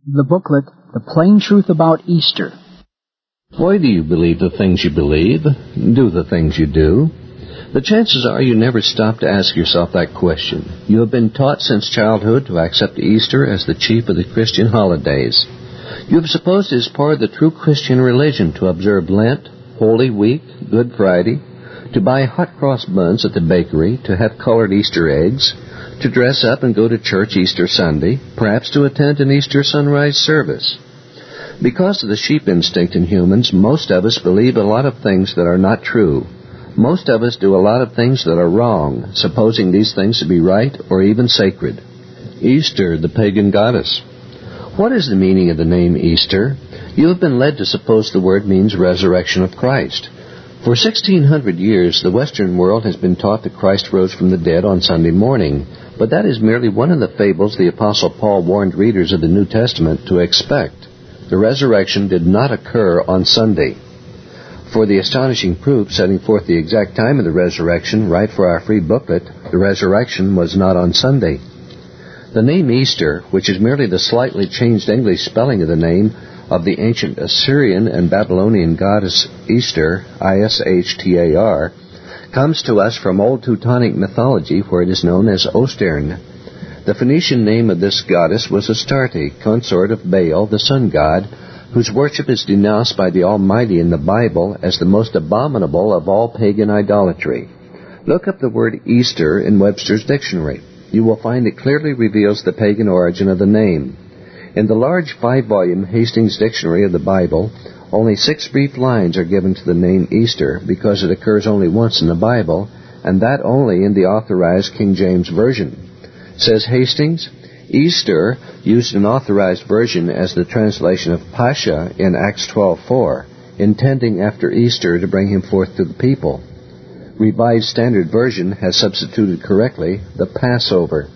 The booklet, The Plain Truth About Easter. Why do you believe the things you believe? Do the things you do? The chances are you never stop to ask yourself that question. You have been taught since childhood to accept Easter as the chief of the Christian holidays. You have supposed it is part of the true Christian religion to observe Lent, Holy Week, Good Friday, to buy hot cross buns at the bakery, to have colored Easter eggs, to dress up and go to church Easter Sunday, perhaps to attend an Easter sunrise service. Because of the sheep instinct in humans, most of us believe a lot of things that are not true. Most of us do a lot of things that are wrong, supposing these things to be right or even sacred. Easter, the pagan goddess. What is the meaning of the name Easter? You have been led to suppose the word means resurrection of Christ. For 1,600 years, the Western world has been taught that Christ rose from the dead on Sunday morning, but that is merely one of the fables the Apostle Paul warned readers of the New Testament to expect. The resurrection did not occur on Sunday. For the astonishing proof setting forth the exact time of the resurrection, write for our free booklet, The Resurrection Was Not on Sunday. The name Easter, which is merely the slightly changed English spelling of the name of the ancient Assyrian and Babylonian goddess Easter, Ishtar, comes to us from Old Teutonic mythology, where it is known as Ostern. The Phoenician name of this goddess was Astarte, consort of Baal, the sun god, whose worship is denounced by the Almighty in the Bible as the most abominable of all pagan idolatry. Look up the word Easter in Webster's dictionary. You will find it clearly reveals the pagan origin of the name. In the large 5-volume Hastings Dictionary of the Bible, only 6 brief lines are given to the name Easter because it occurs only once in the Bible, and that only in the authorized King James Version. Says Hastings, Easter used an authorized version as the translation of Pascha in Acts 12:4, intending after Easter to bring him forth to the people. Revised Standard Version has substituted correctly the Passover.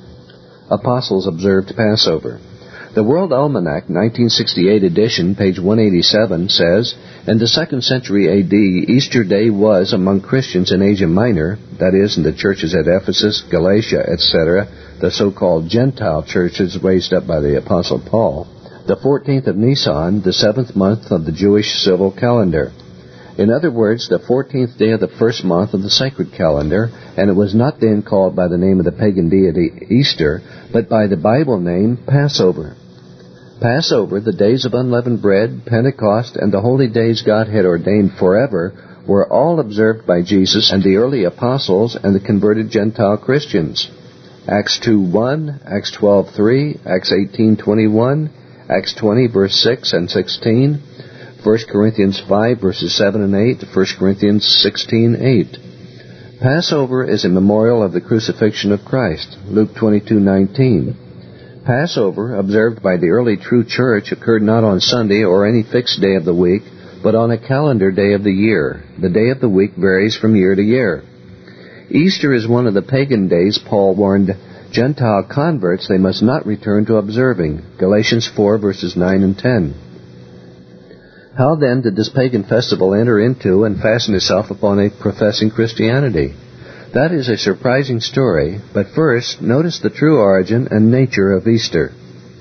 Apostles observed Passover. The World Almanac, 1968 edition, page 187, says, in the 2nd century A.D., Easter Day was, among Christians in Asia Minor, that is, in the churches at Ephesus, Galatia, etc., the so-called Gentile churches raised up by the Apostle Paul, the 14th of Nisan, the 7th month of the Jewish civil calendar. In other words, the 14th day of the first month of the sacred calendar, and it was not then called by the name of the pagan deity Easter, but by the Bible name Passover. Passover, the days of unleavened bread, Pentecost, and the holy days God had ordained forever were all observed by Jesus and the early apostles and the converted Gentile Christians. Acts 2:1, Acts 12:3, Acts 18:21, Acts 20, verse 6 and 16, 1 Corinthians 5, verses 7 and 8, 1 Corinthians 16:8. Passover is a memorial of the crucifixion of Christ, Luke 22:19. Passover, observed by the early true church, occurred not on Sunday or any fixed day of the week, but on a calendar day of the year. The day of the week varies from year to year. Easter is one of the pagan days Paul warned Gentile converts they must not return to observing, Galatians 4, verses 9 and 10. How then did this pagan festival enter into and fasten itself upon a professing Christianity? That is a surprising story, but first, notice the true origin and nature of Easter.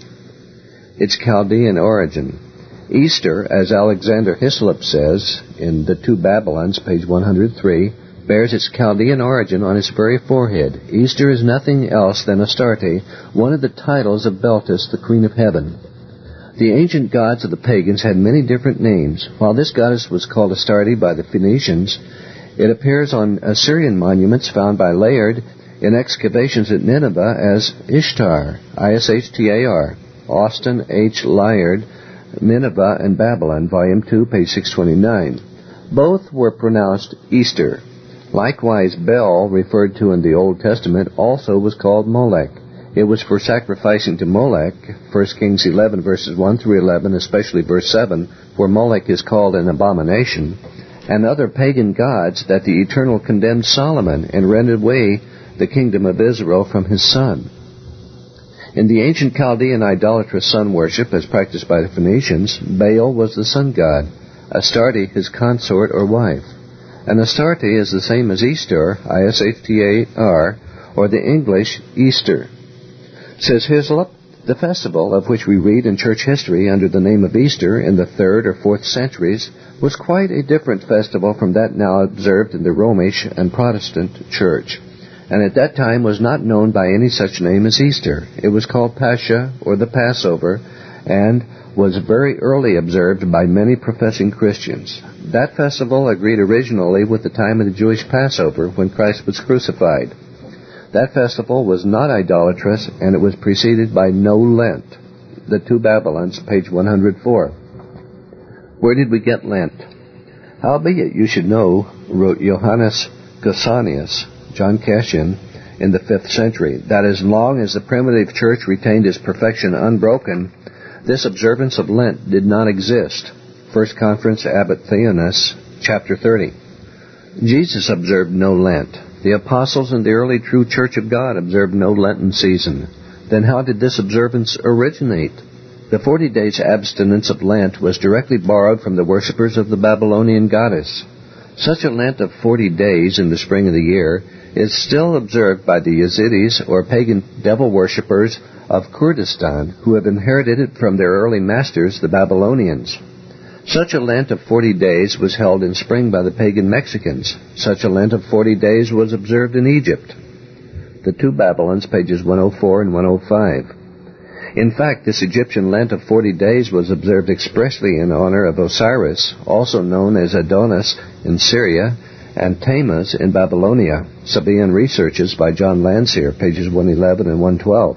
Its Chaldean origin. Easter, as Alexander Hislop says in The Two Babylons, page 103, bears its Chaldean origin on its very forehead. Easter is nothing else than Astarte, one of the titles of Beltis, the Queen of Heaven. The ancient gods of the pagans had many different names. While this goddess was called Astarte by the Phoenicians, it appears on Assyrian monuments found by Layard in excavations at Nineveh as Ishtar, Ishtar, Austin H. Layard, Nineveh and Babylon, Volume 2, page 629. Both were pronounced Easter. Likewise, Bel, referred to in the Old Testament, also was called Molech. It was for sacrificing to Molech, 1 Kings 11, verses 1 through 11, especially verse 7, where Molech is called an abomination, and other pagan gods that the Eternal condemned Solomon and rendered away the kingdom of Israel from his son. In the ancient Chaldean idolatrous sun worship, as practiced by the Phoenicians, Baal was the sun god, Astarte his consort or wife. And Astarte is the same as Easter, Ishtar, or the English Easter. Says Hislop, The festival, of which we read in church history under the name of Easter in the 3rd or 4th centuries, was quite a different festival from that now observed in the Romish and Protestant church, and at that time was not known by any such name as Easter. It was called Pascha, or the Passover, and was very early observed by many professing Christians. That festival agreed originally with the time of the Jewish Passover, when Christ was crucified. That festival was not idolatrous, and it was preceded by no Lent. The Two Babylons, page 104. Where did we get Lent? Howbeit you should know, wrote Johannes Cassianus, John Cassian, in the 5th century, that as long as the primitive church retained its perfection unbroken, this observance of Lent did not exist. First Conference, Abbot Theonas, chapter 30. Jesus observed no Lent. The apostles and the early true Church of God observed no Lenten season. Then how did this observance originate? The 40 days abstinence of Lent was directly borrowed from the worshippers of the Babylonian goddess. Such a Lent of 40 days in the spring of the year is still observed by the Yazidis, or pagan devil worshippers of Kurdistan, who have inherited it from their early masters, the Babylonians. Such a Lent of 40 days was held in spring by the pagan Mexicans. Such a Lent of 40 days was observed in Egypt. The Two Babylons, pages 104 and 105. In fact, this Egyptian Lent of 40 days was observed expressly in honor of Osiris, also known as Adonis in Syria, and Tammuz in Babylonia. Sabaean Researches by John Landseer, pages 111 and 112.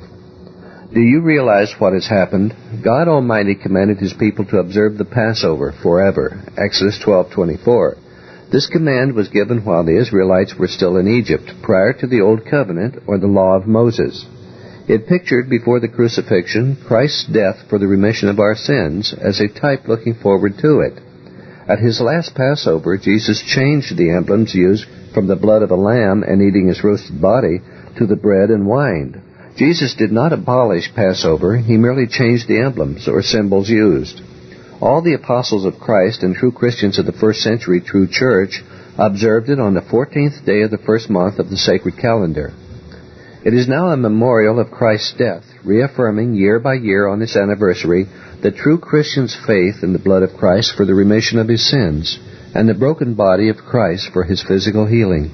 Do you realize what has happened? God Almighty commanded His people to observe the Passover forever. Exodus 12:24. This command was given while the Israelites were still in Egypt, prior to the Old Covenant or the Law of Moses. It pictured before the crucifixion Christ's death for the remission of our sins as a type looking forward to it. At His last Passover, Jesus changed the emblems used from the blood of a lamb and eating His roasted body to the bread and wine. Jesus did not abolish Passover. He merely changed the emblems or symbols used. All the apostles of Christ and true Christians of the first century true church observed it on the 14th day of the first month of the sacred calendar. It is now a memorial of Christ's death, reaffirming year by year on its anniversary the true Christian's faith in the blood of Christ for the remission of his sins, and the broken body of Christ for his physical healing.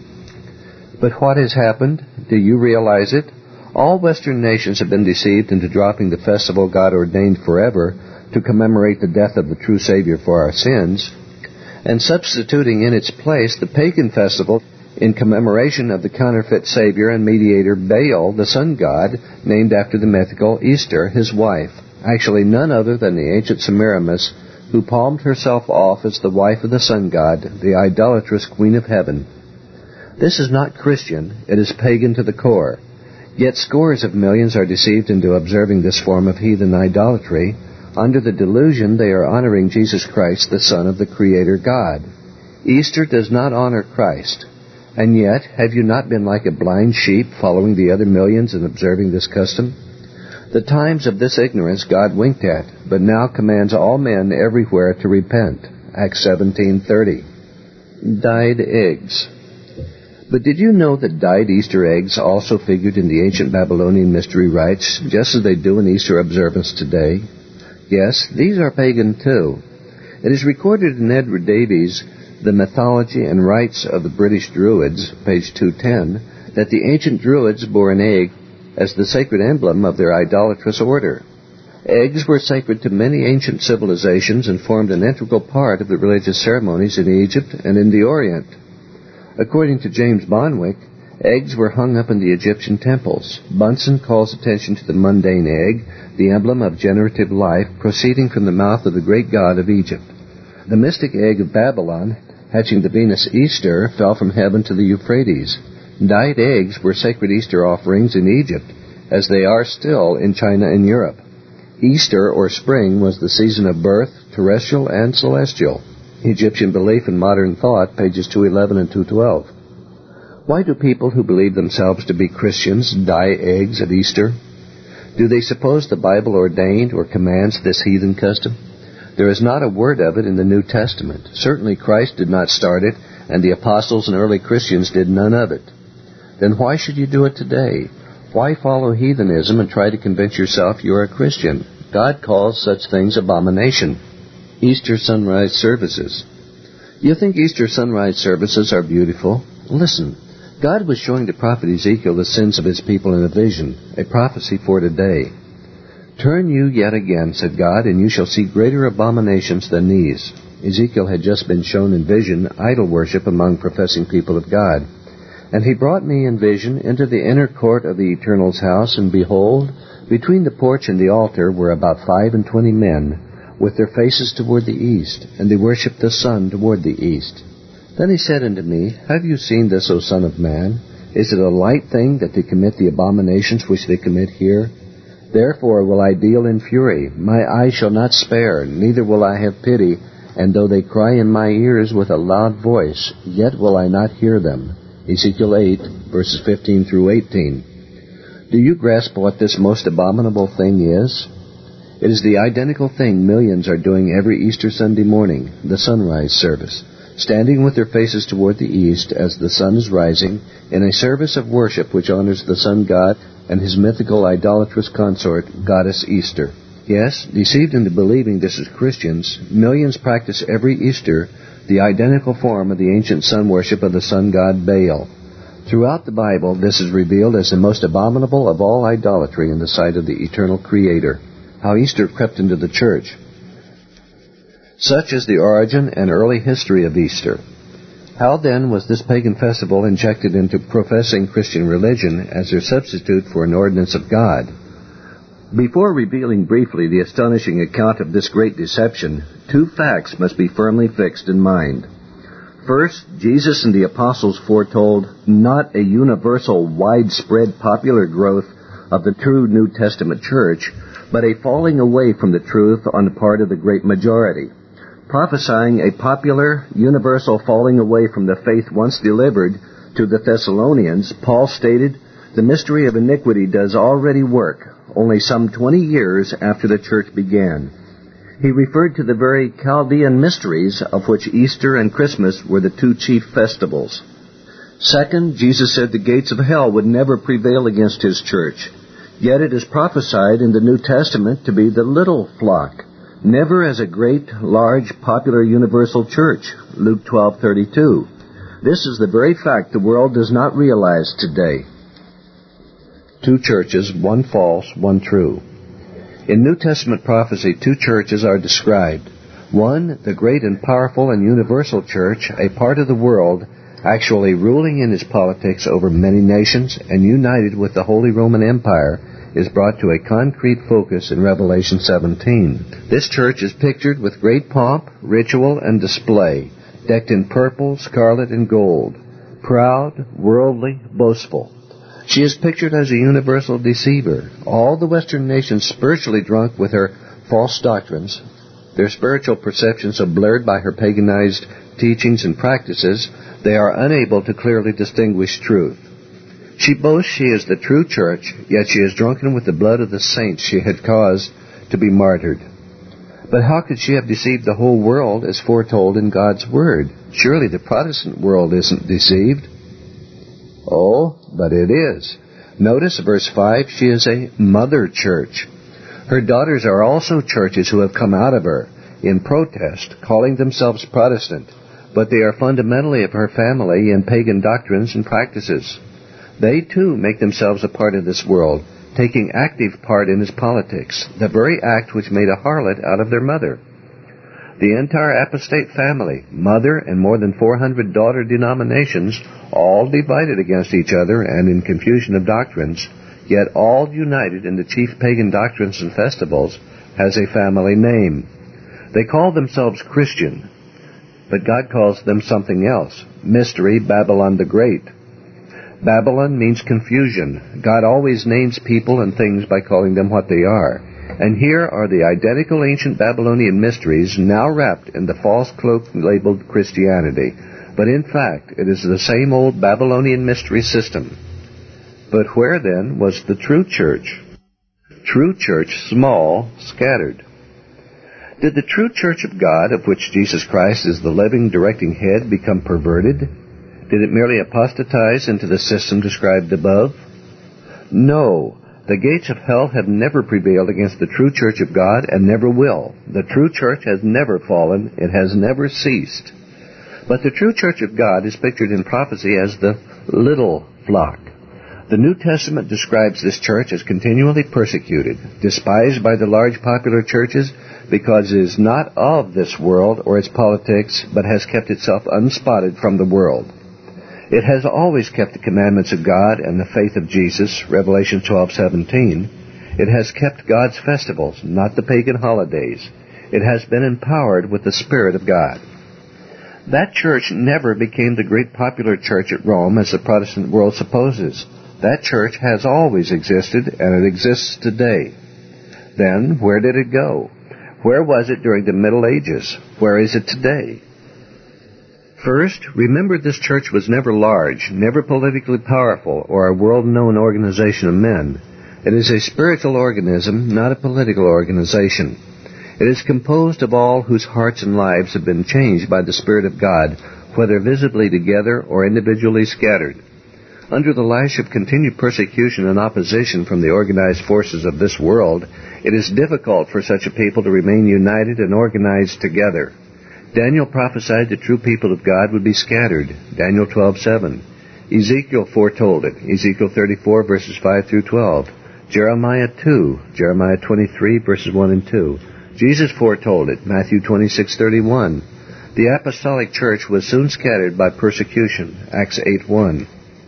But what has happened? Do you realize it? All Western nations have been deceived into dropping the festival God ordained forever to commemorate the death of the true Savior for our sins, and substituting in its place the pagan festival in commemoration of the counterfeit Savior and mediator Baal, the sun god, named after the mythical Easter, his wife, actually none other than the ancient Semiramis, who palmed herself off as the wife of the sun god, the idolatrous Queen of Heaven. This is not Christian, it is pagan to the core. Yet scores of millions are deceived into observing this form of heathen idolatry, under the delusion they are honoring Jesus Christ, the Son of the Creator God. Easter does not honor Christ. And yet, have you not been like a blind sheep following the other millions and observing this custom? The times of this ignorance God winked at, but now commands all men everywhere to repent. Acts 17:30. Dyed eggs. But did you know that dyed Easter eggs also figured in the ancient Babylonian mystery rites, just as they do in Easter observance today? Yes, these are pagan too. It is recorded in Edward Davies' The Mythology and Rites of the British Druids, page 210, that the ancient Druids bore an egg as the sacred emblem of their idolatrous order. Eggs were sacred to many ancient civilizations and formed an integral part of the religious ceremonies in Egypt and in the Orient. According to James Bonwick, eggs were hung up in the Egyptian temples. Bunsen calls attention to the mundane egg, the emblem of generative life proceeding from the mouth of the great god of Egypt. The mystic egg of Babylon, hatching the Venus Easter, fell from heaven to the Euphrates. Dyed eggs were sacred Easter offerings in Egypt, as they are still in China and Europe. Easter, or spring, was the season of birth, terrestrial and celestial. Egyptian Belief and Modern Thought, pages 211 and 212. Why do people who believe themselves to be Christians dye eggs at Easter? Do they suppose the Bible ordained or commands this heathen custom? There is not a word of it in the New Testament. Certainly Christ did not start it, and the apostles and early Christians did none of it. Then why should you do it today? Why follow heathenism and try to convince yourself you're a Christian? God calls such things abomination. Easter sunrise services. You think Easter sunrise services are beautiful? Listen, God was showing the prophet Ezekiel the sins of his people in a vision, a prophecy for today. Turn you yet again, said God, and you shall see greater abominations than these. Ezekiel had just been shown in vision idol worship among professing people of God. And he brought me in vision into the inner court of the Eternal's house, and behold, between the porch and the altar were about 25 men, with their faces toward the east, and they worshipped the sun toward the east. Then he said unto me, Have you seen this, O Son of Man? Is it a light thing that they commit the abominations which they commit here? Therefore will I deal in fury. My eye shall not spare, neither will I have pity. And though they cry in my ears with a loud voice, yet will I not hear them. Ezekiel 8, verses 15 through 18. Do you grasp what this most abominable thing is? It is the identical thing millions are doing every Easter Sunday morning, the sunrise service, standing with their faces toward the east as the sun is rising, in a service of worship which honors the sun god and his mythical idolatrous consort, Goddess Easter. Yes, deceived into believing this as Christians, millions practice every Easter the identical form of the ancient sun worship of the sun god Baal. Throughout the Bible, this is revealed as the most abominable of all idolatry in the sight of the eternal Creator. How Easter crept into the church. Such is the origin and early history of Easter. How then was this pagan festival injected into professing Christian religion as their substitute for an ordinance of God? Before revealing briefly the astonishing account of this great deception, two facts must be firmly fixed in mind. First, Jesus and the apostles foretold not a universal, widespread popular growth of the true New Testament church, but a falling away from the truth on the part of the great majority. Prophesying a popular, universal falling away from the faith once delivered to the Thessalonians, Paul stated, The mystery of iniquity does already work, only some 20 years after the church began. He referred to the very Chaldean mysteries of which Easter and Christmas were the two chief festivals. Second, Jesus said the gates of hell would never prevail against his church. Yet it is prophesied in the New Testament to be the little flock, never as a great, large, popular universal church, Luke 12:32. This is the very fact the world does not realize today. Two churches, one false, one true. In New Testament prophecy, two churches are described. One, the great and powerful and universal church, a part of the world, actually ruling in its politics over many nations and united with the Holy Roman Empire, is brought to a concrete focus in Revelation 17. This church is pictured with great pomp, ritual, and display, decked in purple, scarlet, and gold, proud, worldly, boastful. She is pictured as a universal deceiver, all the Western nations spiritually drunk with her false doctrines, their spiritual perceptions so blurred by her paganized teachings and practices, they are unable to clearly distinguish truth. She boasts she is the true church, yet she is drunken with the blood of the saints she had caused to be martyred. But how could she have deceived the whole world as foretold in God's Word? Surely the Protestant world isn't deceived. Oh, but it is. Notice verse 5, she is a mother church. Her daughters are also churches who have come out of her in protest, calling themselves Protestant, but they are fundamentally of her family in pagan doctrines and practices. They too make themselves a part of this world, taking active part in its politics, the very act which made a harlot out of their mother. The entire apostate family, mother and more than 400 daughter denominations, all divided against each other and in confusion of doctrines, yet all united in the chief pagan doctrines and festivals, has a family name. They call themselves Christian, but God calls them something else, Mystery Babylon the Great. Babylon means confusion. God always names people and things by calling them what they are. And here are the identical ancient Babylonian mysteries now wrapped in the false cloak labeled Christianity. But in fact, it is the same old Babylonian mystery system. But where then was the true church? True church, small, scattered. Did the true church of God, of which Jesus Christ is the living, directing head, become perverted? Did it merely apostatize into the system described above? No, the gates of hell have never prevailed against the true church of God and never will. The true church has never fallen. It has never ceased. But the true church of God is pictured in prophecy as the little flock. The New Testament describes this church as continually persecuted, despised by the large popular churches because it is not of this world or its politics, but has kept itself unspotted from the world. It has always kept the commandments of God and the faith of Jesus, Revelation 12:17. It has kept God's festivals, not the pagan holidays. It has been empowered with the Spirit of God. That church never became the great popular church at Rome as the Protestant world supposes. That church has always existed, and it exists today. Then, where did it go? Where was it during the Middle Ages? Where is it today? First, remember this church was never large, never politically powerful, or a world-known organization of men. It is a spiritual organism, not a political organization. It is composed of all whose hearts and lives have been changed by the Spirit of God, whether visibly together or individually scattered. Under the lash of continued persecution and opposition from the organized forces of this world, it is difficult for such a people to remain united and organized together. Daniel prophesied the true people of God would be scattered, Daniel 12:7. Ezekiel foretold it, Ezekiel 34 verses 5 through 12. Jeremiah 2, Jeremiah 23 verses 1 and 2. Jesus foretold it, Matthew 26:31. The apostolic church was soon scattered by persecution, Acts 8:1.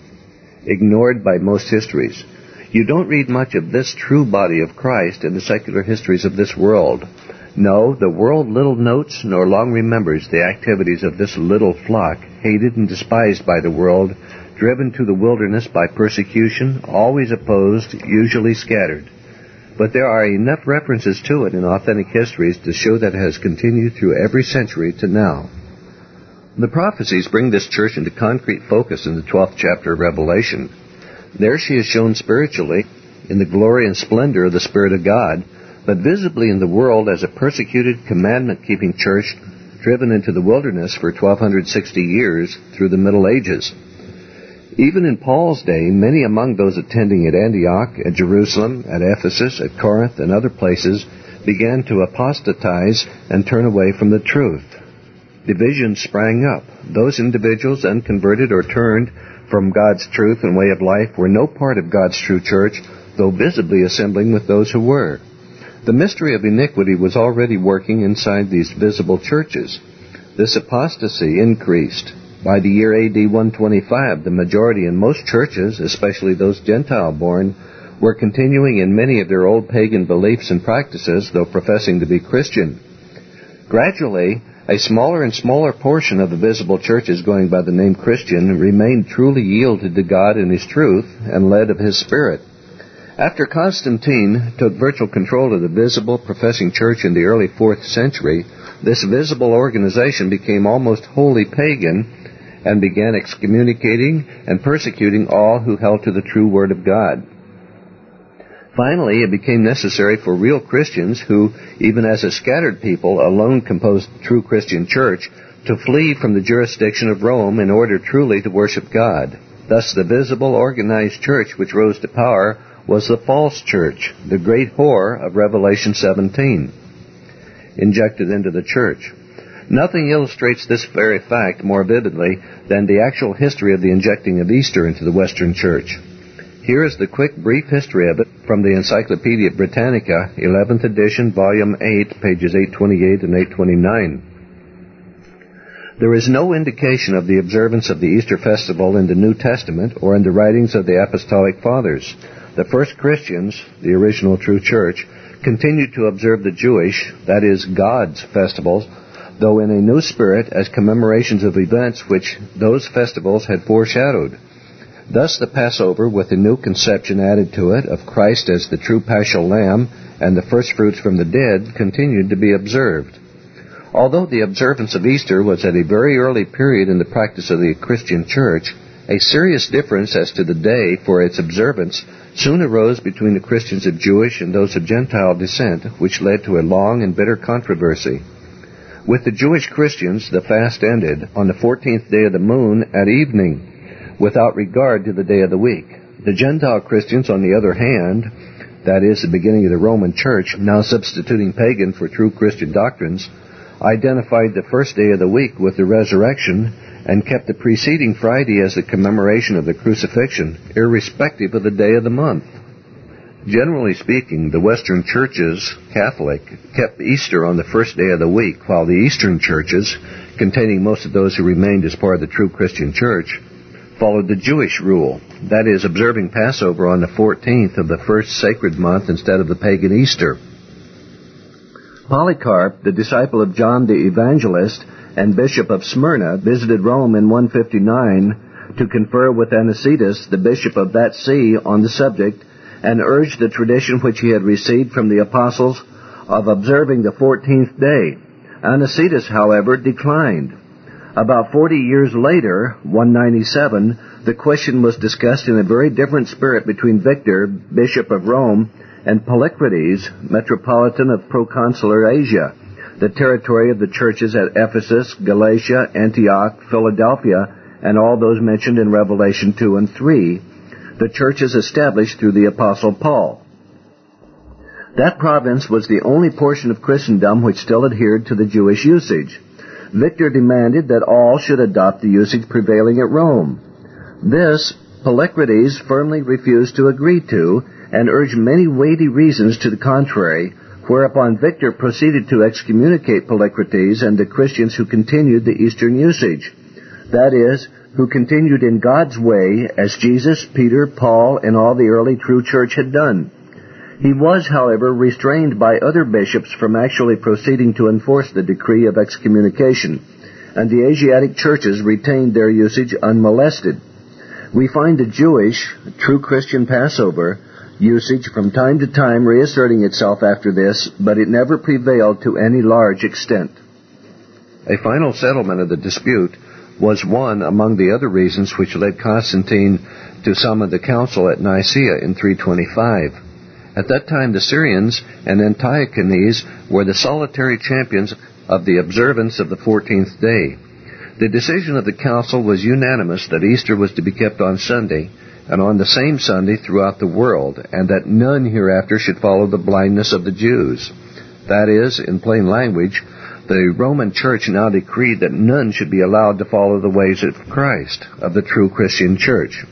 Ignored by most histories. You don't read much of this true body of Christ in the secular histories of this world. No, the world little notes nor long remembers the activities of this little flock, hated and despised by the world, driven to the wilderness by persecution, always opposed, usually scattered. But there are enough references to it in authentic histories to show that it has continued through every century to now. The prophecies bring this church into concrete focus in the 12th chapter of Revelation. There she is shown spiritually in the glory and splendor of the Spirit of God, but visibly in the world as a persecuted, commandment-keeping church driven into the wilderness for 1260 years through the Middle Ages. Even in Paul's day, many among those attending at Antioch, at Jerusalem, at Ephesus, at Corinth, and other places began to apostatize and turn away from the truth. Divisions sprang up. Those individuals unconverted or turned from God's truth and way of life were no part of God's true church, though visibly assembling with those who were. The mystery of iniquity was already working inside these visible churches. This apostasy increased. By the year AD 125, the majority in most churches, especially those Gentile-born, were continuing in many of their old pagan beliefs and practices, though professing to be Christian. Gradually, a smaller and smaller portion of the visible churches going by the name Christian remained truly yielded to God and His truth and led of His Spirit. After Constantine took virtual control of the visible professing church in the early 4th century, this visible organization became almost wholly pagan and began excommunicating and persecuting all who held to the true Word of God. Finally, it became necessary for real Christians who, even as a scattered people, alone composed the true Christian church, to flee from the jurisdiction of Rome in order truly to worship God. Thus, the visible, organized church which rose to power was the false church, the great whore of Revelation 17, injected into the church. Nothing illustrates this very fact more vividly than the actual history of the injecting of Easter into the Western Church. Here is the quick, brief history of it from the Encyclopedia Britannica, 11th edition, volume 8, pages 828 and 829. There is no indication of the observance of the Easter festival in the New Testament or in the writings of the Apostolic Fathers. The first Christians, the original true church, continued to observe the Jewish, that is, God's festivals, though in a new spirit as commemorations of events which those festivals had foreshadowed. Thus the Passover, with a new conception added to it of Christ as the true paschal lamb and the firstfruits from the dead, continued to be observed. Although the observance of Easter was at a very early period in the practice of the Christian church, a serious difference as to the day for its observance soon arose between the Christians of Jewish and those of Gentile descent, which led to a long and bitter controversy. With the Jewish Christians, the fast ended on the 14th day of the moon at evening, without regard to the day of the week. The Gentile Christians, on the other hand, that is, the beginning of the Roman Church, now substituting pagan for true Christian doctrines, identified the first day of the week with the resurrection and kept the preceding Friday as the commemoration of the crucifixion, irrespective of the day of the month. Generally speaking, the Western churches, Catholic, kept Easter on the first day of the week, while the Eastern churches, containing most of those who remained as part of the true Christian church, followed the Jewish rule, that is, observing Passover on the 14th of the first sacred month instead of the pagan Easter. Polycarp, the disciple of John the Evangelist and Bishop of Smyrna, visited Rome in 159 to confer with Anicetus, the bishop of that see, on the subject, and urged the tradition which he had received from the apostles of observing the 14th day. Anicetus, however, declined. About 40 years later, 197, the question was discussed in a very different spirit between Victor, bishop of Rome, and Polycrates, metropolitan of proconsular Asia, the territory of the churches at Ephesus, Galatia, Antioch, Philadelphia, and all those mentioned in Revelation 2 and 3, the churches established through the Apostle Paul. That province was the only portion of Christendom which still adhered to the Jewish usage. Victor demanded that all should adopt the usage prevailing at Rome. This Polycrates firmly refused to agree to, and urged many weighty reasons to the contrary, whereupon Victor proceeded to excommunicate Polycrates and the Christians who continued the Eastern usage, that is, who continued in God's way as Jesus, Peter, Paul, and all the early true church had done. He was, however, restrained by other bishops from actually proceeding to enforce the decree of excommunication, and the Asiatic churches retained their usage unmolested. We find the Jewish, true Christian Passover usage from time to time reasserting itself after this, but it never prevailed to any large extent. A final settlement of the dispute was one among the other reasons which led Constantine to summon the council at Nicaea in 325. At that time, the Syrians and Antiochenes were the solitary champions of the observance of the 14th day. The decision of the council was unanimous that Easter was to be kept on Sunday, and on the same Sunday throughout the world, and that none hereafter should follow the blindness of the Jews. That is, in plain language, the Roman Church now decreed that none should be allowed to follow the ways of Christ, of the true Christian Church.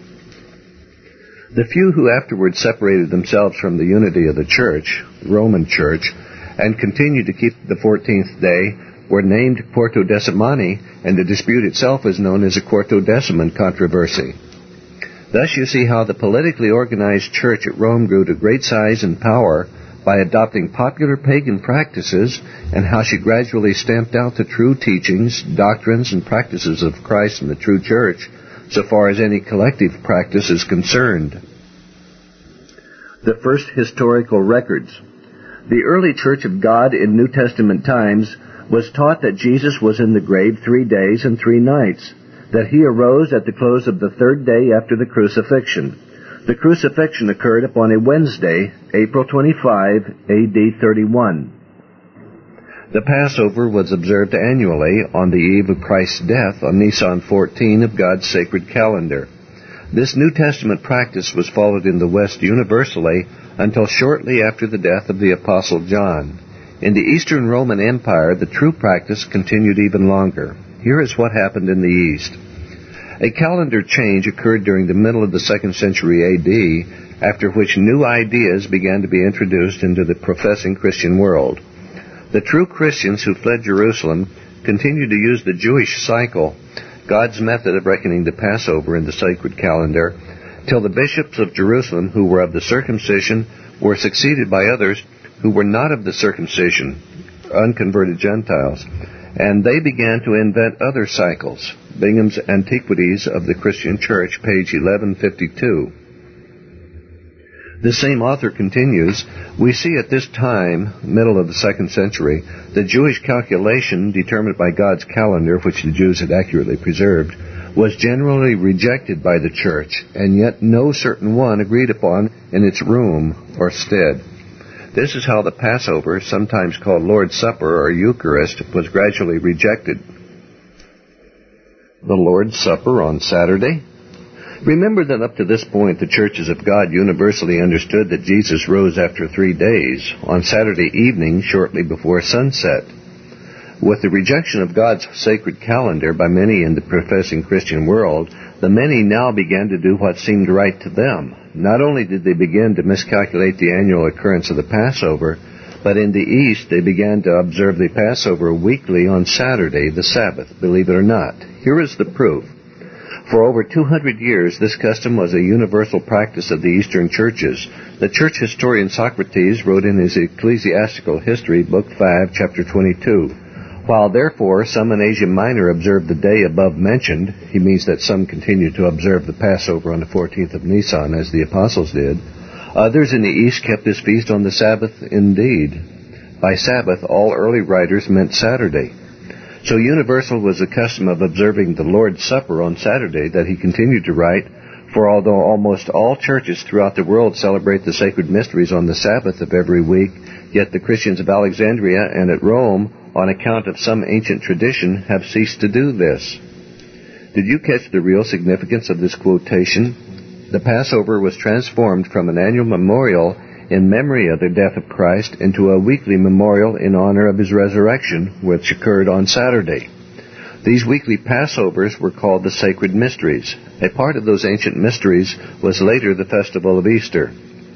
The few who afterwards separated themselves from the unity of the Church, Roman Church, and continued to keep the 14th day were named Quartodecimani, and the dispute itself is known as the Quartodeciman controversy. Thus you see how the politically organized church at Rome grew to great size and power by adopting popular pagan practices, and how she gradually stamped out the true teachings, doctrines, and practices of Christ and the true church, so far as any collective practice is concerned. The first historical records. The early Church of God in New Testament times was taught that Jesus was in the grave 3 days and 3 nights, that he arose at the close of the 3rd day after the crucifixion. The crucifixion occurred upon a Wednesday, April 25, A.D. 31. The Passover was observed annually on the eve of Christ's death on Nisan 14 of God's sacred calendar. This New Testament practice was followed in the West universally until shortly after the death of the Apostle John. In the Eastern Roman Empire, the true practice continued even longer. Here is what happened in the East. A calendar change occurred during the middle of the 2nd century A.D., after which new ideas began to be introduced into the professing Christian world. The true Christians who fled Jerusalem continued to use the Jewish cycle, God's method of reckoning the Passover in the sacred calendar, till the bishops of Jerusalem who were of the circumcision were succeeded by others who were not of the circumcision, unconverted Gentiles, and they began to invent other cycles. Bingham's Antiquities of the Christian Church, page 1152. The same author continues, we see at this time, middle of the 2nd century, the Jewish calculation determined by God's calendar, which the Jews had accurately preserved, was generally rejected by the church, and yet no certain one agreed upon in its room or stead. This is how the Passover, sometimes called Lord's Supper or Eucharist, was gradually rejected. The Lord's Supper on Saturday? Remember that up to this point, the churches of God universally understood that Jesus rose after 3 days, on Saturday evening, shortly before sunset. With the rejection of God's sacred calendar by many in the professing Christian world, the many now began to do what seemed right to them. Not only did they begin to miscalculate the annual occurrence of the Passover, but in the East they began to observe the Passover weekly on Saturday, the Sabbath, believe it or not. Here is the proof. For over 200 years, this custom was a universal practice of the Eastern churches. The church historian Socrates wrote in his Ecclesiastical History, Book 5, Chapter 22, "While therefore some in Asia Minor observed the day above mentioned," he means that some continued to observe the Passover on the 14th of Nisan, as the apostles did, "others in the East kept this feast on the Sabbath indeed." By Sabbath, all early writers meant Saturday. So universal was the custom of observing the Lord's Supper on Saturday that he continued to write, "For although almost all churches throughout the world celebrate the sacred mysteries on the Sabbath of every week, yet the Christians of Alexandria and at Rome, on account of some ancient tradition, have ceased to do this." Did you catch the real significance of this quotation? The Passover was transformed from an annual memorial in memory of the death of Christ into a weekly memorial in honor of his resurrection, which occurred on Saturday. These weekly Passovers were called the Sacred Mysteries. A part of those ancient mysteries was later the festival of Easter.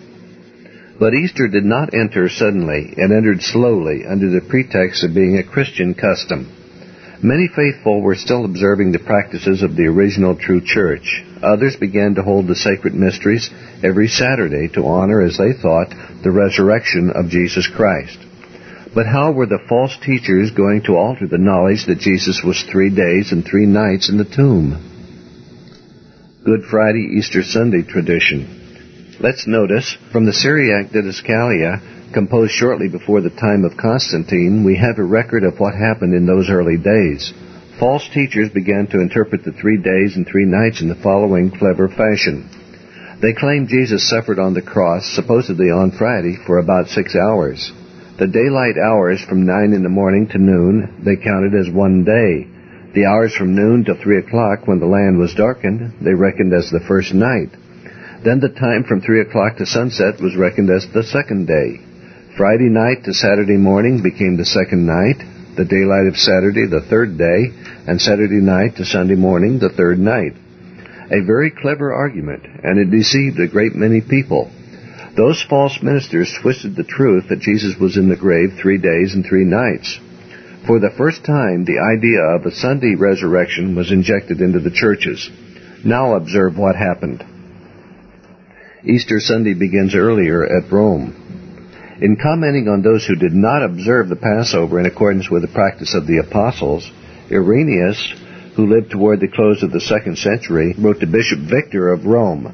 But Easter did not enter suddenly. It entered slowly under the pretext of being a Christian custom. Many faithful were still observing the practices of the original true church. Others began to hold the sacred mysteries every Saturday to honor, as they thought, the resurrection of Jesus Christ. But how were the false teachers going to alter the knowledge that Jesus was 3 days and 3 nights in the tomb? Good Friday, Easter Sunday tradition. Let's notice, from the Syriac Didascalia, composed shortly before the time of Constantine, we have a record of what happened in those early days. False teachers began to interpret the 3 days and 3 nights in the following clever fashion. They claimed Jesus suffered on the cross, supposedly on Friday, for about 6 hours. The daylight hours from 9 in the morning to noon they counted as 1 day. The hours from noon till 3 o'clock, when the land was darkened, they reckoned as the first night. Then the time from 3 o'clock to sunset was reckoned as the second day. Friday night to Saturday morning became the second night, the daylight of Saturday the third day, and Saturday night to Sunday morning the third night. A very clever argument, and it deceived a great many people. Those false ministers twisted the truth that Jesus was in the grave 3 days and 3 nights. For the first time, the idea of a Sunday resurrection was injected into the churches. Now observe what happened. Easter Sunday begins earlier at Rome. In commenting on those who did not observe the Passover in accordance with the practice of the apostles, Irenaeus, who lived toward the close of the 2nd century, wrote to Bishop Victor of Rome,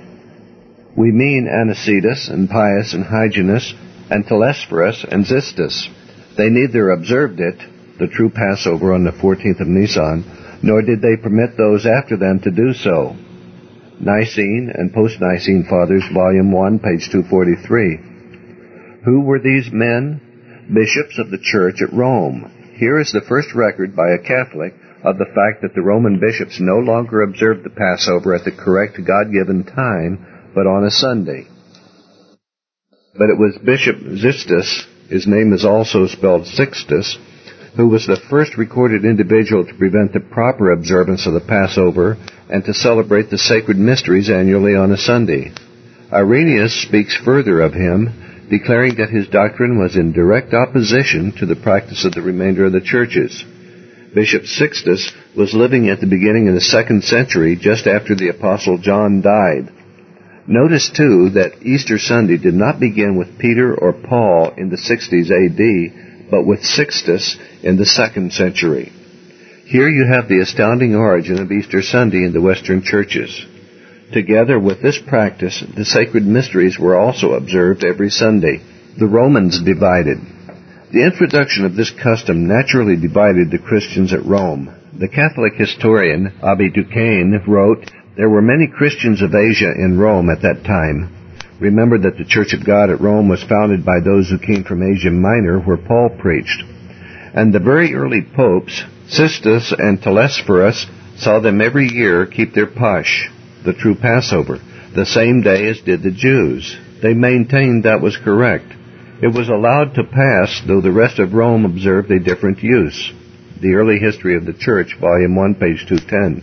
"We mean Anicetus and Pius and Hyginus and Telesphorus and Xistus. They neither observed it, the true Passover on the 14th of Nisan, nor did they permit those after them to do so." Nicene and Post-Nicene Fathers, Volume 1, page 243. Who were these men? Bishops of the church at Rome. Here is the first record by a Catholic of the fact that the Roman bishops no longer observed the Passover at the correct God-given time, but on a Sunday. But it was Bishop Xistus, his name is also spelled Sixtus, who was the first recorded individual to prevent the proper observance of the Passover and to celebrate the sacred mysteries annually on a Sunday. Irenaeus speaks further of him, declaring that his doctrine was in direct opposition to the practice of the remainder of the churches. Bishop Sixtus was living at the beginning of the 2nd century, just after the Apostle John died. Notice, too, that Easter Sunday did not begin with Peter or Paul in the 60s A.D., but with Sixtus in the 2nd century. Here you have the astounding origin of Easter Sunday in the Western churches. Together with this practice, the sacred mysteries were also observed every Sunday. The Romans divided. The introduction of this custom naturally divided the Christians at Rome. The Catholic historian Abbé Duquesne wrote, "There were many Christians of Asia in Rome at that time." Remember that the Church of God at Rome was founded by those who came from Asia Minor, where Paul preached. And the very early popes, Xistus and Telesphorus, saw them every year keep their Pasch. the true Passover, the same day as did the Jews. They maintained that was correct. It was allowed to pass, though the rest of Rome observed a different use. The Early History of the Church, Volume 1, page 210.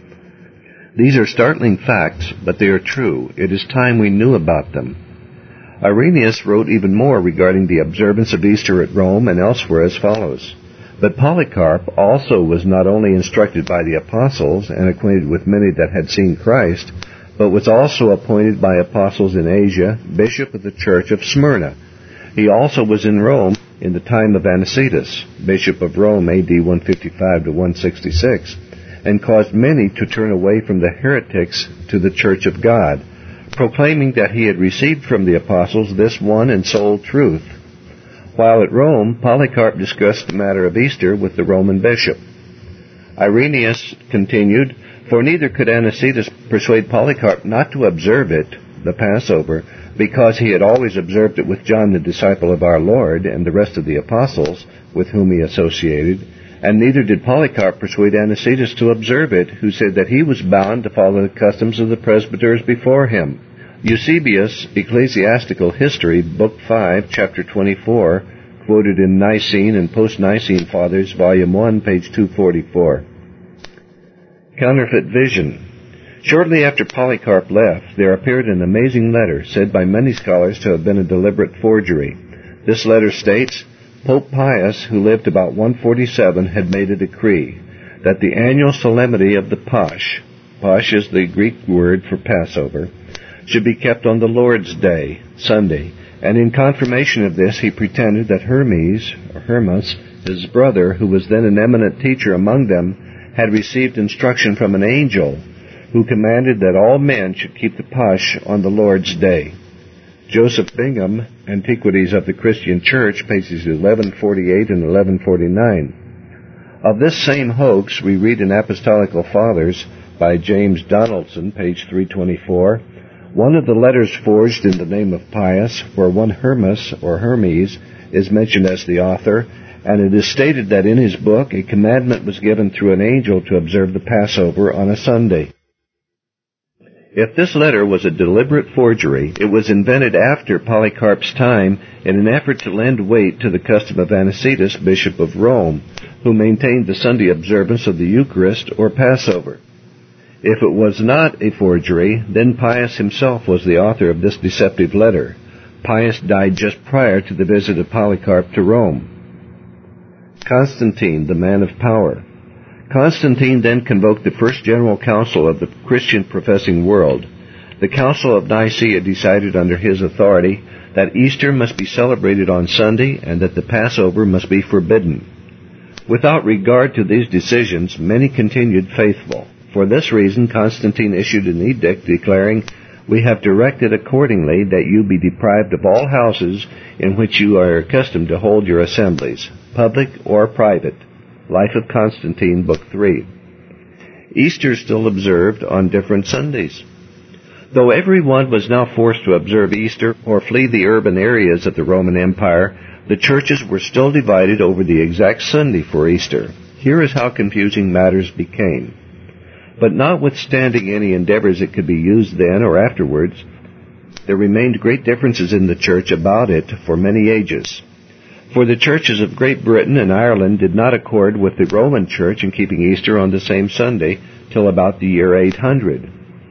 These are startling facts, but they are true. It is time we knew about them. Irenaeus wrote even more regarding the observance of Easter at Rome and elsewhere as follows. But Polycarp also was not only instructed by the apostles and acquainted with many that had seen Christ, but was also appointed by apostles in Asia, bishop of the church of Smyrna. He also was in Rome in the time of Anicetus, bishop of Rome, A.D. 155 to 166, and caused many to turn away from the heretics to the church of God, proclaiming that he had received from the apostles this one and sole truth. While at Rome, Polycarp discussed the matter of Easter with the Roman bishop. Irenaeus continued, "For neither could Anicetus persuade Polycarp not to observe it, the Passover, because he had always observed it with John the disciple of our Lord and the rest of the apostles with whom he associated, and neither did Polycarp persuade Anicetus to observe it, who said that he was bound to follow the customs of the presbyters before him." Eusebius, Ecclesiastical History, Book 5, Chapter 24, quoted in Nicene and Post-Nicene Fathers, Volume 1, page 244. Counterfeit vision. Shortly after Polycarp left, there appeared an amazing letter, said by many scholars to have been a deliberate forgery. This letter states, Pope Pius, who lived about 147, had made a decree that the annual solemnity of the Pasch is the Greek word for Passover, should be kept on the Lord's Day, Sunday, and in confirmation of this he pretended that Hermas, his brother, who was then an eminent teacher among them, had received instruction from an angel who commanded that all men should keep the Pasch on the Lord's Day. Joseph Bingham, Antiquities of the Christian Church, pages 1148 and 1149. Of this same hoax we read in Apostolical Fathers by James Donaldson, page 324, one of the letters forged in the name of Pius, where one Hermas or Hermes is mentioned as the author, and it is stated that in his book a commandment was given through an angel to observe the Passover on a Sunday. If this letter was a deliberate forgery, it was invented after Polycarp's time in an effort to lend weight to the custom of Anicetus, bishop of Rome, who maintained the Sunday observance of the Eucharist or Passover. If it was not a forgery, then Pius himself was the author of this deceptive letter. Pius died just prior to the visit of Polycarp to Rome. Constantine, the man of power. Constantine then convoked the First General Council of the Christian-professing world. The Council of Nicaea decided under his authority that Easter must be celebrated on Sunday and that the Passover must be forbidden. Without regard to these decisions, many continued faithful. For this reason, Constantine issued an edict declaring, "We have directed accordingly that you be deprived of all houses in which you are accustomed to hold your assemblies, public or private." Life of Constantine, Book 3. Easter still observed on different Sundays. Though everyone was now forced to observe Easter or flee the urban areas of the Roman Empire, the churches were still divided over the exact Sunday for Easter. Here is how confusing matters became. But notwithstanding any endeavors it could be used then or afterwards, there remained great differences in the church about it for many ages. For the churches of Great Britain and Ireland did not accord with the Roman Church in keeping Easter on the same Sunday till about the year 800.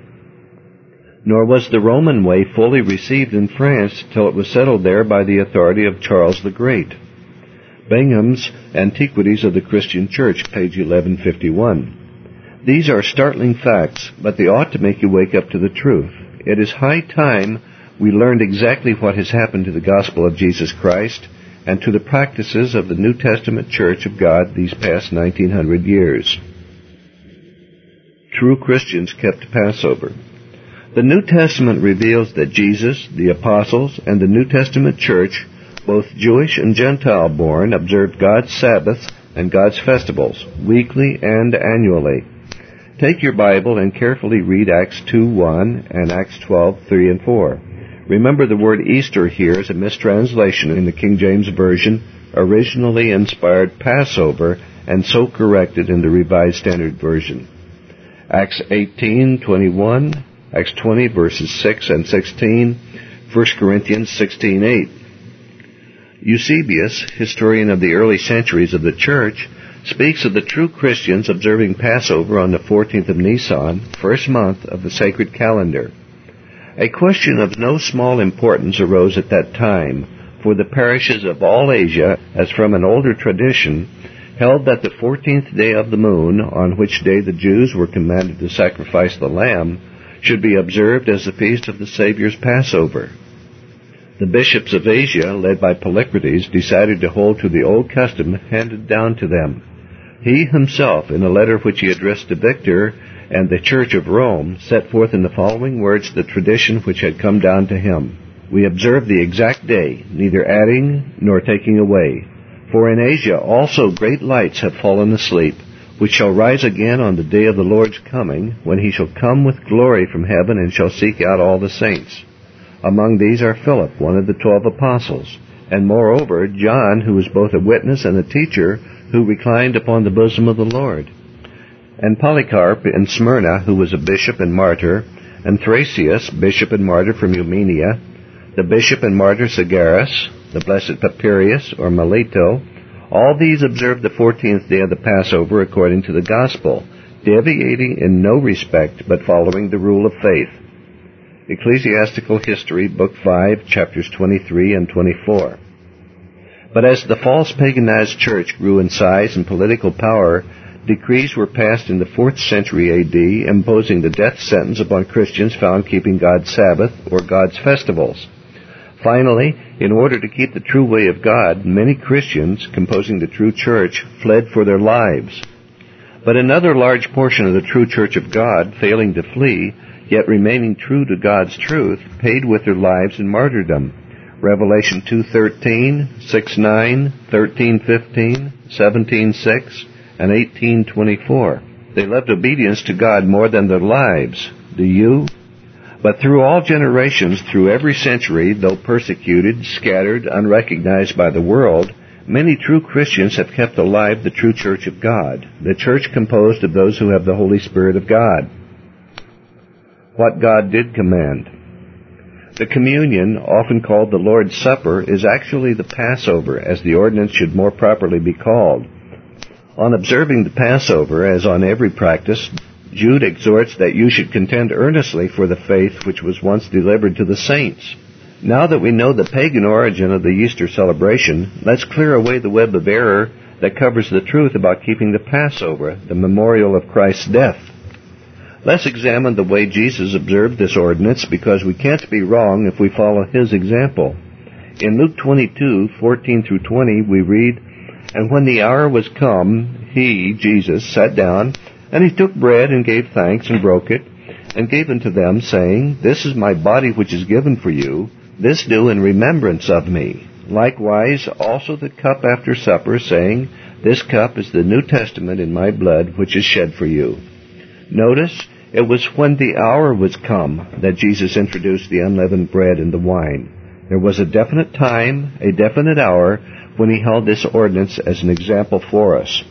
Nor was the Roman way fully received in France till it was settled there by the authority of Charles the Great. Bingham's Antiquities of the Christian Church, page 1151. These are startling facts, but they ought to make you wake up to the truth. It is high time we learned exactly what has happened to the gospel of Jesus Christ and to the practices of the New Testament Church of God these past 1900 years. True Christians kept Passover. The New Testament reveals that Jesus, the apostles, and the New Testament Church, both Jewish and Gentile born, observed God's Sabbath and God's festivals, weekly and annually. Take your Bible and carefully read Acts 2:1 and Acts 12:3 and 4. Remember the word Easter here is a mistranslation in the King James Version, originally inspired Passover, and so corrected in the Revised Standard Version. Acts 18:21, Acts 20 verses 6 and 16, 1 Corinthians 16:8. Eusebius, historian of the early centuries of the Church, speaks of the true Christians observing Passover on the 14th of Nisan, first month of the sacred calendar. A question of no small importance arose at that time, for the parishes of all Asia, as from an older tradition, held that the 14th day of the moon, on which day the Jews were commanded to sacrifice the lamb, should be observed as the feast of the Savior's Passover. The bishops of Asia, led by Polycrates, decided to hold to the old custom handed down to them. He himself, in a letter which he addressed to Victor and the Church of Rome, set forth in the following words the tradition which had come down to him. We observe the exact day, neither adding nor taking away. For in Asia also great lights have fallen asleep, which shall rise again on the day of the Lord's coming, when he shall come with glory from heaven and shall seek out all the saints. Among these are Philip, one of the 12 apostles, and moreover John, who was both a witness and a teacher, who reclined upon the bosom of the Lord, and Polycarp in Smyrna, who was a bishop and martyr, and Thracius, bishop and martyr from Eumenia, the bishop and martyr Sagaris, the blessed Papirius or Melito. All these observed the 14th day of the Passover according to the Gospel, deviating in no respect but following the rule of faith. Ecclesiastical History, Book 5, chapters 23 and 24. But as the false paganized church grew in size and political power, decrees were passed in the 4th century A.D. imposing the death sentence upon Christians found keeping God's Sabbath or God's festivals. Finally, in order to keep the true way of God, many Christians, composing the true church, fled for their lives. But another large portion of the true church of God, failing to flee, yet remaining true to God's truth, paid with their lives in martyrdom. Revelation 2:13, 6:9, 13:15, 17:6, and 18:24. They loved obedience to God more than their lives. Do you? But through all generations, through every century, though persecuted, scattered, unrecognized by the world, many true Christians have kept alive the true church of God, the church composed of those who have the Holy Spirit of God. What God did command. The communion, often called the Lord's Supper, is actually the Passover, as the ordinance should more properly be called. On observing the Passover, as on every practice, Jude exhorts that you should contend earnestly for the faith which was once delivered to the saints. Now that we know the pagan origin of the Easter celebration, let's clear away the web of error that covers the truth about keeping the Passover, the memorial of Christ's death. Let's examine the way Jesus observed this ordinance, because we can't be wrong if we follow his example. In Luke 22:14 through 20, we read, And when the hour was come, he, Jesus, sat down, and he took bread and gave thanks and broke it, and gave unto them, saying, This is my body which is given for you. This do in remembrance of me. Likewise also the cup after supper, saying, This cup is the New Testament in my blood, which is shed for you. Notice, it was when the hour was come that Jesus introduced the unleavened bread and the wine. There was a definite time, a definite hour, when he held this ordinance as an example for us.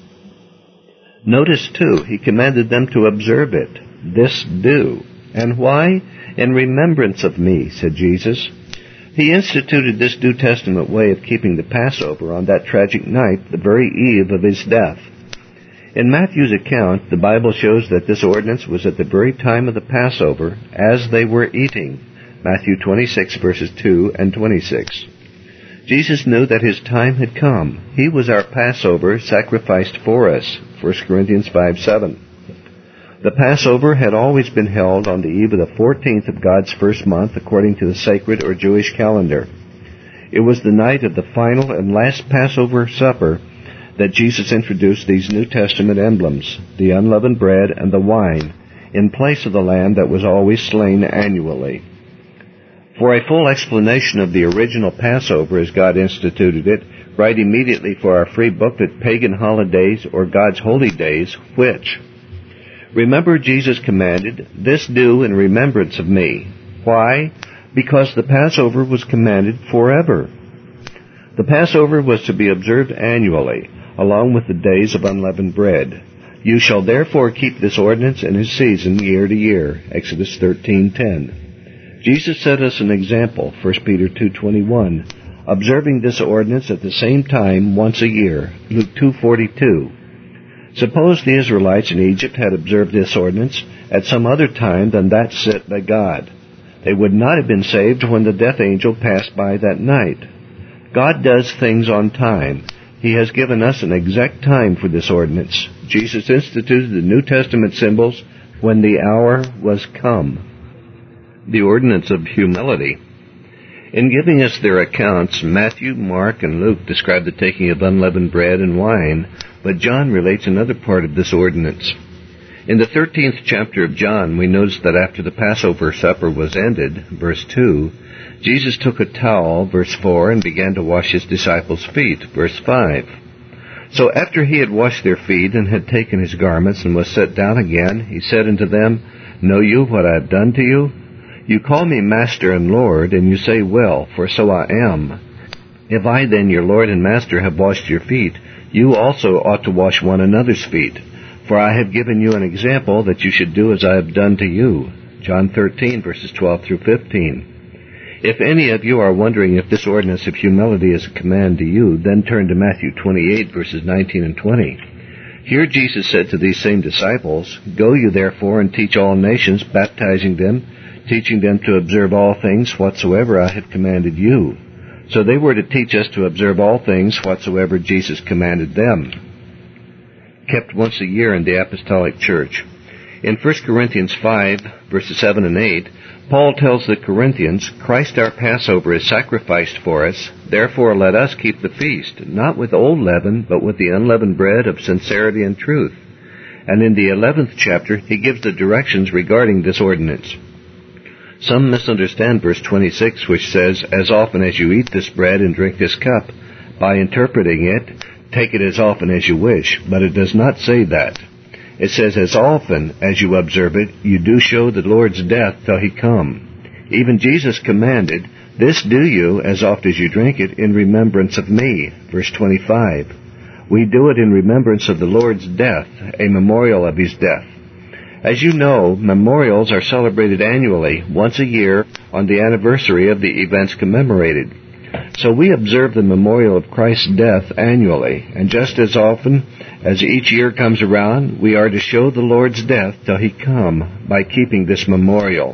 Notice, too, he commanded them to observe it. This do. And why? In remembrance of me, said Jesus. He instituted this New Testament way of keeping the Passover on that tragic night, the very eve of his death. In Matthew's account, the Bible shows that this ordinance was at the very time of the Passover, as they were eating. Matthew 26, verses 2 and 26. Jesus knew that his time had come. He was our Passover, sacrificed for us. 1 Corinthians 5:7. The Passover had always been held on the eve of the 14th of God's first month, according to the sacred or Jewish calendar. It was the night of the final and last Passover supper that Jesus introduced these New Testament emblems, the unleavened bread and the wine, in place of the lamb that was always slain annually. For a full explanation of the original Passover as God instituted it, write immediately for our free booklet, Pagan Holidays or God's Holy Days, which? Remember, Jesus commanded, This do in remembrance of me. Why? Because the Passover was commanded forever. The Passover was to be observed annually, along with the days of unleavened bread. You shall therefore keep this ordinance in his season year to year. Exodus 13:10. Jesus set us an example, 1 Peter 2:21, observing this ordinance at the same time once a year, Luke 2:42. Suppose the Israelites in Egypt had observed this ordinance at some other time than that set by God. They would not have been saved when the death angel passed by that night. God does things on time. He has given us an exact time for this ordinance. Jesus instituted the New Testament symbols when the hour was come. The ordinance of humility. In giving us their accounts, Matthew, Mark, and Luke describe the taking of unleavened bread and wine, but John relates another part of this ordinance. In the 13th chapter of John, we notice that after the Passover supper was ended, verse 2, Jesus took a towel, verse 4, and began to wash his disciples' feet, verse 5. So after he had washed their feet and had taken his garments and was set down again, he said unto them, Know you what I have done to you? You call me Master and Lord, and you say, Well, for so I am. If I then, your Lord and Master, have washed your feet, you also ought to wash one another's feet. For I have given you an example that you should do as I have done to you. John 13, verses 12 through 15. If any of you are wondering if this ordinance of humility is a command to you, then turn to Matthew 28, verses 19 and 20. Here Jesus said to these same disciples, Go you therefore and teach all nations, baptizing them, teaching them to observe all things whatsoever I have commanded you. So they were to teach us to observe all things whatsoever Jesus commanded them. Kept once a year in the Apostolic Church. In 1 Corinthians 5, verses 7 and 8, Paul tells the Corinthians, Christ our Passover is sacrificed for us, therefore let us keep the feast, not with old leaven, but with the unleavened bread of sincerity and truth. And in the 11th chapter, he gives the directions regarding this ordinance. Some misunderstand verse 26, which says, As often as you eat this bread and drink this cup, by interpreting it, take it as often as you wish, but it does not say that. It says, As often as you observe it, you do show the Lord's death till he come. Even Jesus commanded, This do you, as oft as you drink it, in remembrance of me. Verse 25. We do it in remembrance of the Lord's death, a memorial of his death. As you know, memorials are celebrated annually, once a year, on the anniversary of the events commemorated. So we observe the memorial of Christ's death annually, and just as often as each year comes around, we are to show the Lord's death till he come by keeping this memorial.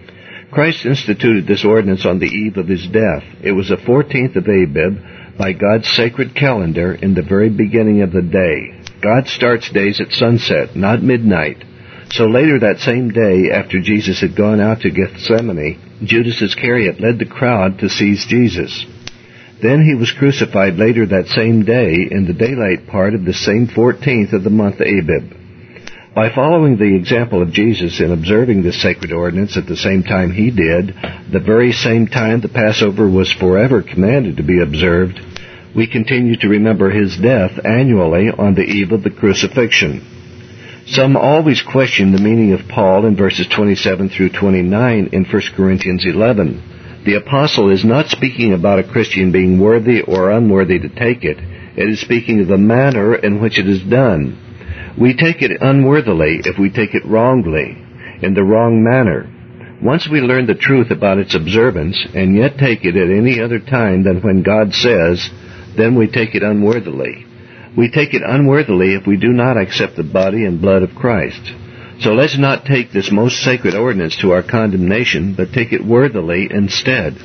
Christ instituted this ordinance on the eve of his death. It was the 14th of Abib by God's sacred calendar in the very beginning of the day. God starts days at sunset, not midnight. So later that same day, after Jesus had gone out to Gethsemane, Judas Iscariot led the crowd to seize Jesus. Then he was crucified later that same day in the daylight part of the same 14th of the month Abib. By following the example of Jesus in observing this sacred ordinance at the same time he did, the very same time the Passover was forever commanded to be observed, we continue to remember his death annually on the eve of the crucifixion. Some always question the meaning of Paul in verses 27 through 29 in 1 Corinthians 11. The apostle is not speaking about a Christian being worthy or unworthy to take it. It is speaking of the manner in which it is done. We take it unworthily if we take it wrongly, in the wrong manner. Once we learn the truth about its observance, and yet take it at any other time than when God says, then we take it unworthily. We take it unworthily if we do not accept the body and blood of Christ. So let's not take this most sacred ordinance to our condemnation, but take it worthily instead.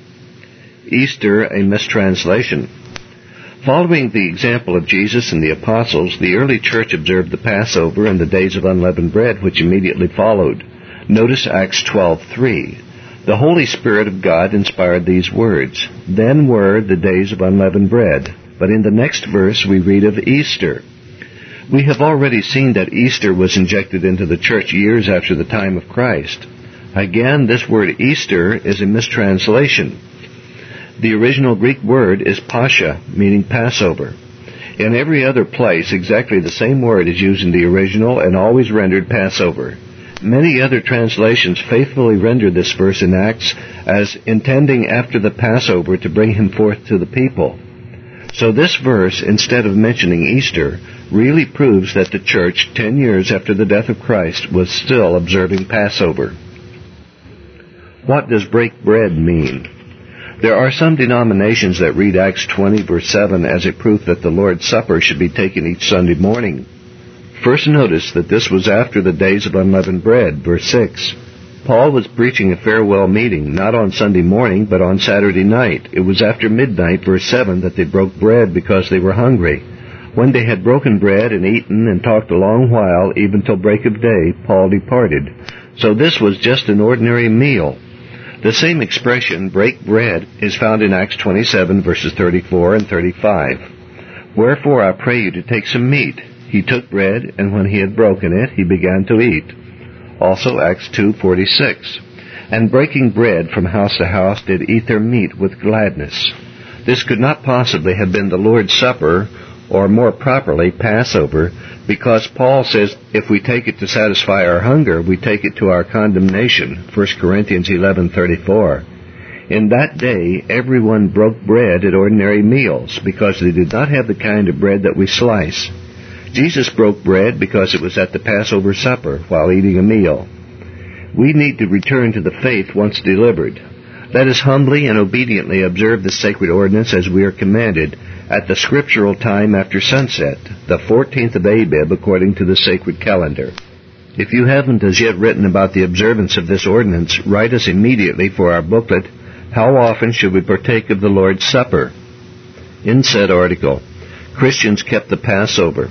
Easter, a mistranslation. Following the example of Jesus and the apostles, the early church observed the Passover and the days of unleavened bread, which immediately followed. Notice Acts 12:3. The Holy Spirit of God inspired these words, Then were the days of unleavened bread. But in the next verse we read of Easter. We have already seen that Easter was injected into the church years after the time of Christ. Again, this word Easter is a mistranslation. The original Greek word is Pascha, meaning Passover. In every other place, exactly the same word is used in the original and always rendered Passover. Many other translations faithfully render this verse in Acts as intending after the Passover to bring him forth to the people. So this verse, instead of mentioning Easter, really proves that the church, 10 years after the death of Christ, was still observing Passover. What does break bread mean? There are some denominations that read Acts 20, verse 7 as a proof that the Lord's Supper should be taken each Sunday morning. First notice that this was after the days of unleavened bread, verse 6. Paul was preaching a farewell meeting, not on Sunday morning, but on Saturday night. It was after midnight, verse 7, that they broke bread because they were hungry. When they had broken bread and eaten and talked a long while, even till break of day, Paul departed. So this was just an ordinary meal. The same expression, break bread, is found in Acts 27, verses 34 and 35. Wherefore I pray you to take some meat. He took bread, and when he had broken it, he began to eat. Also Acts 2:46. And breaking bread from house to house did eat their meat with gladness. This could not possibly have been the Lord's Supper, or more properly, Passover, because Paul says if we take it to satisfy our hunger, we take it to our condemnation, 1 Corinthians 11:34. In that day, everyone broke bread at ordinary meals, because they did not have the kind of bread that we slice. Jesus broke bread because it was at the Passover supper, while eating a meal. We need to return to the faith once delivered. Let us humbly and obediently observe the sacred ordinance as we are commanded, at the scriptural time after sunset, the 14th of Abib, according to the sacred calendar. If you haven't as yet written about the observance of this ordinance, write us immediately for our booklet, How Often Should We Partake of the Lord's Supper? In said article, Christians kept the Passover.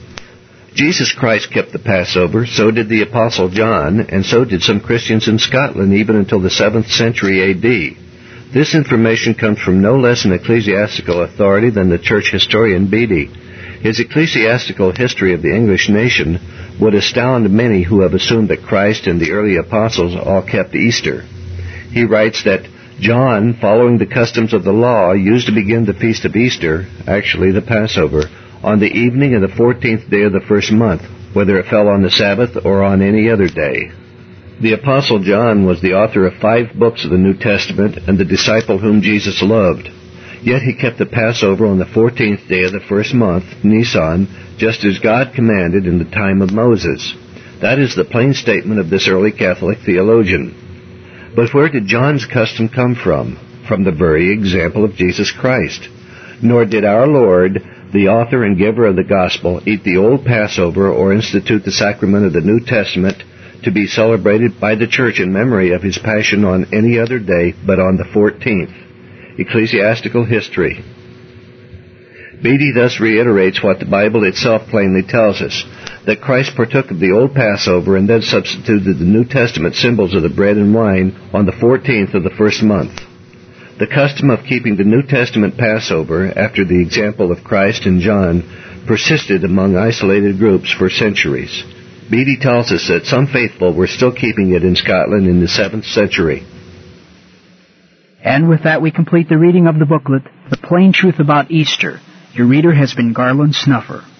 Jesus Christ kept the Passover, so did the Apostle John, and so did some Christians in Scotland even until the 7th century A.D. This information comes from no less an ecclesiastical authority than the church historian Beatty. His ecclesiastical history of the English nation would astound many who have assumed that Christ and the early apostles all kept Easter. He writes that John, following the customs of the law, used to begin the feast of Easter, actually the Passover, on the evening of the 14th day of the first month, whether it fell on the Sabbath or on any other day. The Apostle John was the author of 5 books of the New Testament and the disciple whom Jesus loved. Yet he kept the Passover on the 14th day of the first month, Nisan, just as God commanded in the time of Moses. That is the plain statement of this early Catholic theologian. But where did John's custom come from? From the very example of Jesus Christ. Nor did our Lord, the author and giver of the gospel, eat the old Passover or institute the sacrament of the New Testament to be celebrated by the church in memory of his passion on any other day but on the 14th. Ecclesiastical history. Beatty thus reiterates what the Bible itself plainly tells us, that Christ partook of the old Passover and then substituted the New Testament symbols of the bread and wine on the 14th of the first month. The custom of keeping the New Testament Passover, after the example of Christ and John, persisted among isolated groups for centuries. Beatty tells us that some faithful were still keeping it in Scotland in the 7th century. And with that we complete the reading of the booklet, The Plain Truth About Easter. Your reader has been Garland Snuffer.